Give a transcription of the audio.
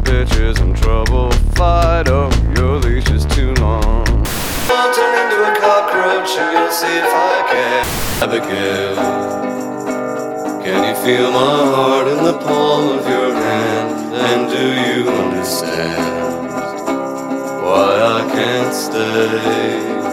bitches in trouble. Fight up, your leash is too long. I'll turn into a cockroach and you'll see if I can. Abigail, can you feel my heart in the palm of your hand? And do you understand why I can't stay?